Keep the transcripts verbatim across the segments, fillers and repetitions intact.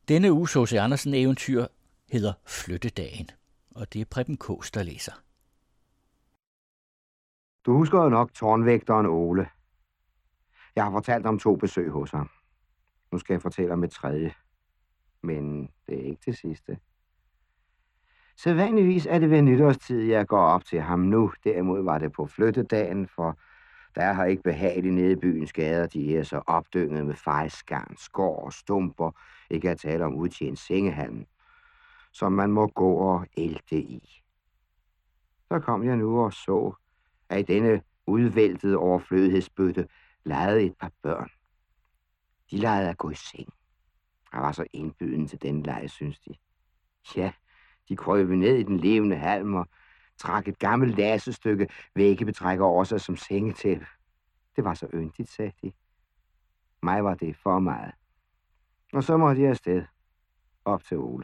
Denne uges H C. Andersen eventyr hedder Flyttedagen, og det er Preben Kaas, der læser. Du husker jo nok tårnvægteren Ole. Jeg har fortalt om to besøg hos ham. Nu skal jeg fortælle om et tredje. Men det er ikke det sidste. Sædvanligvis er det ved nytårstid, jeg går op til ham nu. Derimod var det på flyttedagen, for der har ikke behageligt nede i byens gader. De er så opdynget med fejsgarn, skår og stumper. Ikke at tale om udtjent sengehalm, som man må gå og ælte i. Så kom jeg nu og så, at i denne udvæltede overflødighedsbøtte legede et par børn. De legede at gå i seng. Jeg var så indbydende til den lege, synes de. Ja, de krøb ned i den levende halm og trak et gammelt lasestykke væggebetræk over sig som sengetæppe. Det var så yndigt, sagde de. Mig var det for meget. Og så måtte jeg afsted. Op til Ole.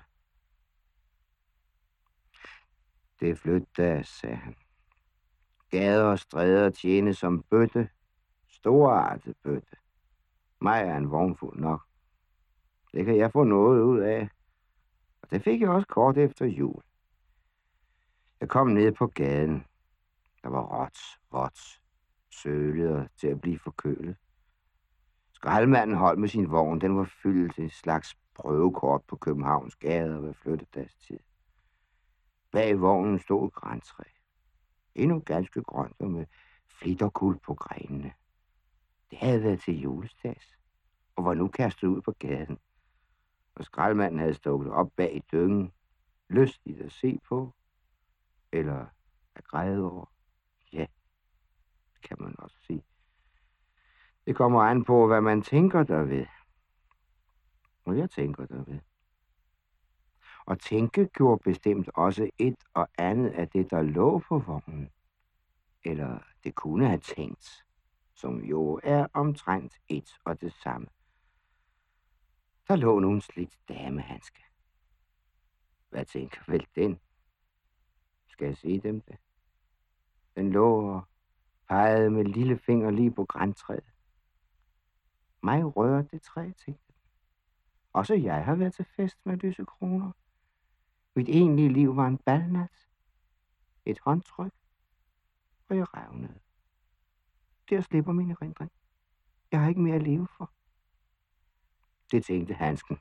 Det er flyttedag, sagde han. Gader og stræder tjene som bøtte. Storartet bøtte. Mig er en vognfuld nok. Det kan jeg få noget ud af. Og det fik jeg også kort efter jul. Jeg kom ned på gaden. Der var råt, vådt, sølet og til at blive forkølet. Skraldemanden holdt med sin vogn. Den var fyldt til en slags prøvekort på Københavns gader ved flyttedagstid. Bag vognen stod et grantræ. Endnu ganske grønt og med flitterkuld på grenene. Det havde været til julestads, og var nu kastet ud på gaden. Og skraldemanden havde stukket op bag i dyngen, lystigt at se på, eller at græde over. Ja, det kan man også sige. Det kommer an på, hvad man tænker derved. Og jeg tænker derved. Og tænke gjorde bestemt også et og andet af det, der lå på vognen. Eller det kunne have tænkt, som jo er omtrent et og det samme. Der lå nu en slidt damehandske. Hvad tænker vel den? Skal jeg se dem det? Den lå og pegede med lille finger lige på grantræet. Mig rører det træ, tænkte den. Også jeg har været til fest med lysekroner. Mit egentlige liv var en balnat. Et håndtryk, og jeg revnede. Der slipper min erindring. Jeg har ikke mere at leve for. Det tænkte handsken.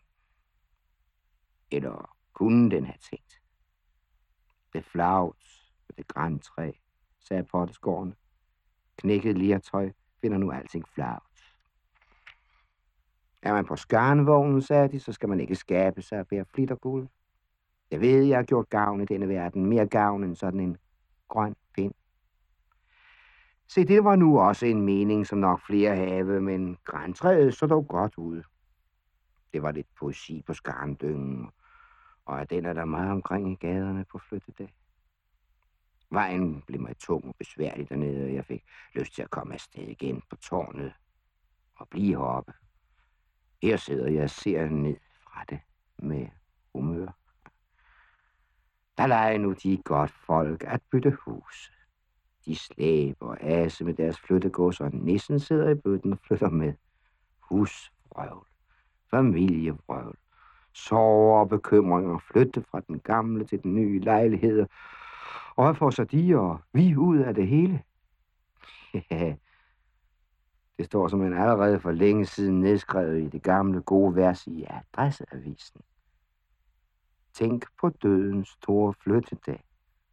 Eller kunne den have tænkt? Det flavt med det grantræ, sagde potteskårene. Knækket lertøj finder nu alting flavt. Er man på skarnvognen, sagde de, så skal man ikke skabe sig og bære flitterguld. Jeg ved, jeg har gjort gavn i denne verden. Mere gavn end sådan en grøn pind. Se, det var nu også en mening, som nok flere have, men grantræet så dog godt ud. Det var lidt poesi på skarndyngen, og af den er der meget omkring i gaderne på flyttedag. Vejen blev mig tung og besværlig dernede, og jeg fik lyst til at komme afsted igen på tårnet og blive heroppe. Her sidder jeg og ser ned fra det med humør. Der leger nu de godt folk at bytte hus. De slæber og ase med deres flyttegods, og nissen sidder i bøtten og flytter med. Husvrøvl, familievrøvl, sorger og bekymringer, flytte fra den gamle til den nye lejlighed. Og hvad får så de og vi ud af det hele? Det står som en allerede for længe siden nedskrevet i det gamle gode vers i Adresseavisen. Tænk på dødens store flyttedag.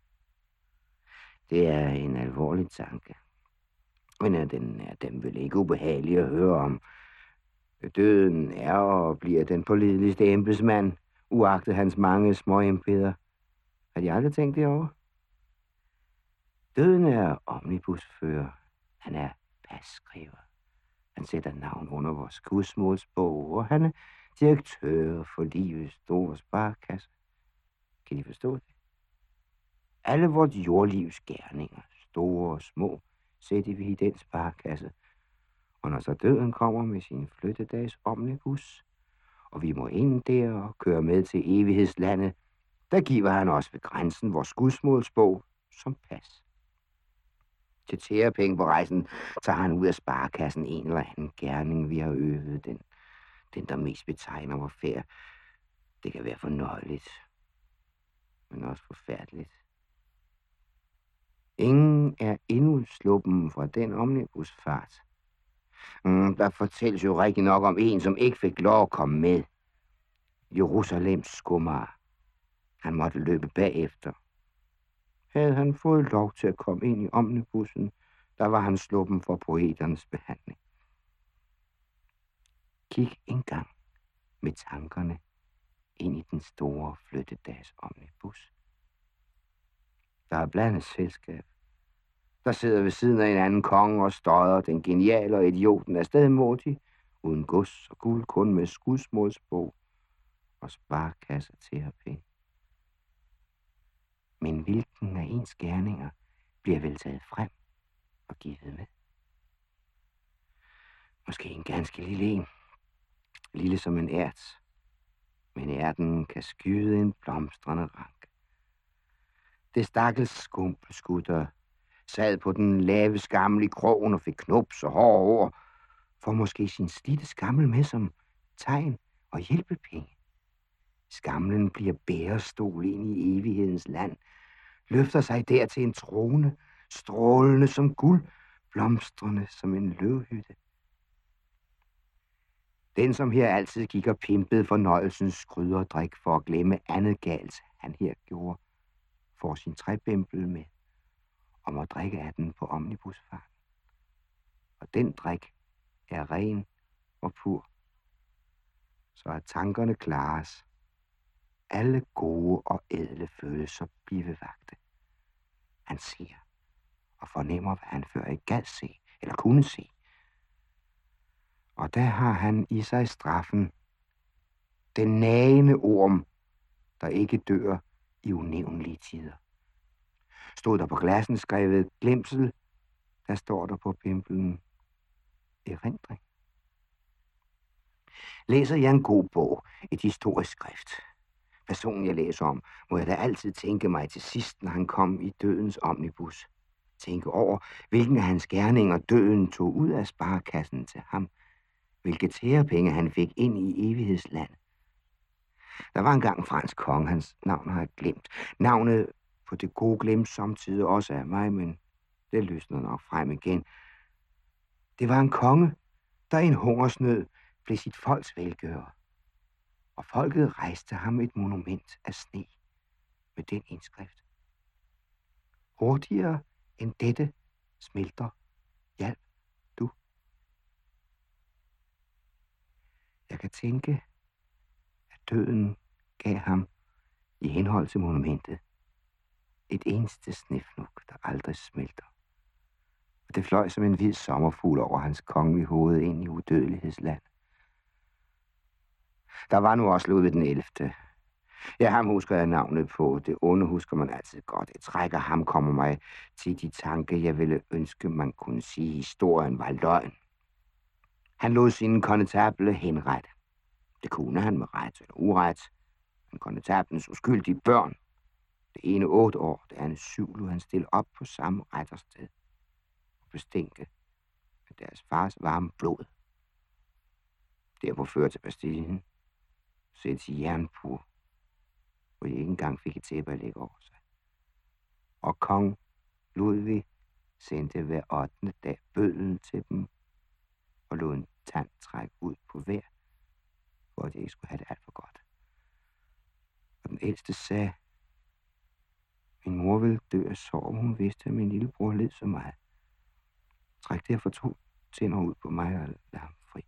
Det er en alvorlig tanke. Men er den er den vel ikke ubehagelig at høre om. Døden er og bliver den pålideligste embedsmand, uagtet hans mange små embeder. Har de aldrig tænkt det over? Døden er omnibusfører. Han er passkriver. Han sætter navn under vores skudsmålsbog, og han er direktør for livets store sparekasse. Kan de forstå det? Alle vores jordlivs gerninger, store og små, sætter vi i den sparekasse. Og når så døden kommer med sin flyttedags omnibus, og vi må ind der og køre med til evighedslandet, der giver han os ved grænsen vores skudsmålsbog som pas. Til tærepenge på rejsen tager han ud af sparekassen en eller anden gerning, vi har øvet den. Den, der mest betegner vor færd. Det kan være fornøjeligt, men også forfærdeligt. Ingen er endnu sluppen fra den omnibusfart. Mm, der fortælles jo rigtig nok om en, som ikke fik lov at komme med. Jerusalems skumar. Han måtte løbe bagefter. Havde han fået lov til at komme ind i omnibussen, der var han sluppen for poeternes behandling. Kig engang med tankerne ind i den store flyttedags omnibus. Der er blandet selskab. Der sidder ved siden af en anden konge og støder den geniale og idioten af stedmodig, uden gods og guld, kun med skudsmålsbog og sparekasse til at penge. Men hvilken af ens gerninger bliver vel taget frem og givet med? Måske en ganske lille en. Lille som en ært. Men ærten kan skyde en blomstrende rank. Det stakkels skumpelskud, der sad på den lave skammel i krogen og fik knups og hårde ord, får måske sin slidte skammel med som tegn og hjælpepenge. Skamlen bliver bærestol ind i evighedens land, løfter sig der til en trone, strålende som guld, blomstrende som en løvhytte. Den, som her altid gik og pimpede fornøjelsens skryderdrik for at glemme andet galt, han her gjorde, får sin træbimpel med og må drikke af den på omnibusfarten. Og den drik er ren og pur, så at tankerne klares, alle gode og ædle følelser bivagte. Han ser og fornemmer, hvad han før ikke gad se eller kunne se. Og der har han i sig straffen, den nagende orm, der ikke dør i unævnlige tider. Stod der på glassen skrevet glemsel, der står der på pimpelen erindring. Læser jeg en god bog, et historisk skrift, personen jeg læser om, må jeg da altid tænke mig til sidst, når han kom i dødens omnibus. Tænke over, hvilken af hans gerninger døden tog ud af sparekassen til ham, hvilke tærepenge han fik ind i evighedsland. Der var engang en fransk konge, hans navn har jeg glemt. Navnet på det gode glemt samtidig også af mig, men det løsner nok frem igen. Det var en konge, der i en hungersnød blev sit folks velgører. Og folket rejste ham et monument af sne med den indskrift: hurtigere end dette smelter hjælp du. Jeg kan tænke, at døden gav ham i henhold til monumentet et eneste snefnuk, der aldrig smelter. Og det fløj som en hvid sommerfugl over hans kongelige hoved ind i udødelighedsland. Der var nu også Ludvig den ellevte. Ja, ham husker jeg navnet på. Det onde husker man altid godt. Et træk af ham kommer mig til de tanker, jeg ville ønske, man kunne sige, historien var løgn. Han lod sine konnetable henrette. Det kunne han med ret eller uret. Men konnetablens uskyldige børn, det ene otte år, det andet syv, lod han stille op på samme rettersted og bestænke med deres fars varme blod. Derpå fører til Bastillen, sættes i jernpur, hvor de ikke engang fik et tæppe at lægge over sig. Og kong Ludvig sendte hver ottende dag bødlen til dem og lod en tand trække ud på hver, for at de ikke skulle have det alt for godt. Og den ældste sagde, min mor ville dø af sorg, hun vidste, at min lillebror led så meget. Træk derfor to tænder ud på mig og lad ham fri.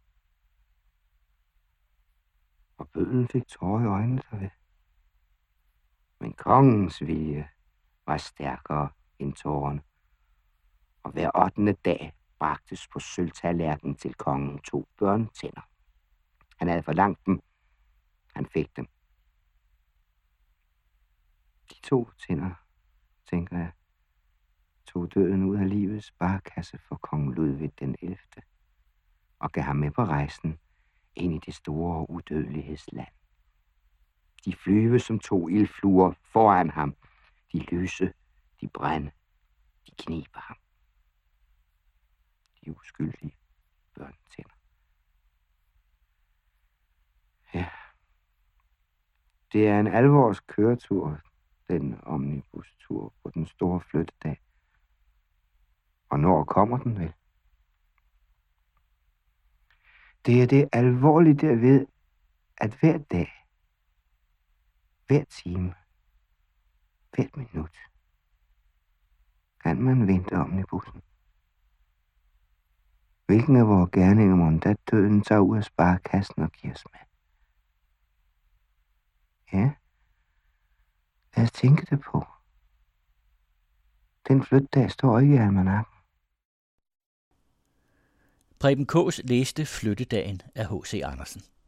Og bødlen fik tårer i øjnene derved. Men kongens vilje var stærkere end tårerne, og hver ottende dag bragtes på sølvtallerken til kongen to børnetænder. Han havde forlangt dem, han fik dem. De to tænder, tænker jeg, tog døden ud af livets sparekasse for kong Ludvig den ellevte og gav ham med på rejsen ind i det store udødelighedsland. De flyve som to ildfluer foran ham, de lyse, de brænde, de kniber ham. De uskyldige børnetænder. Ja, Det er en alvors køretur, den omnibustur på den store flyttedag. Og når kommer den vel? Det er det alvorlige derved, at hver dag, hver time, hvert minut, kan man vente omnibussen. Hvilken af vores gerninger må da døden tager ud af sparekassen og giver os med? Ja, lad os tænke det på. Den flyttedag står ikke i almanakken. Preben Kaas læste Flyttedagen af H C Andersen.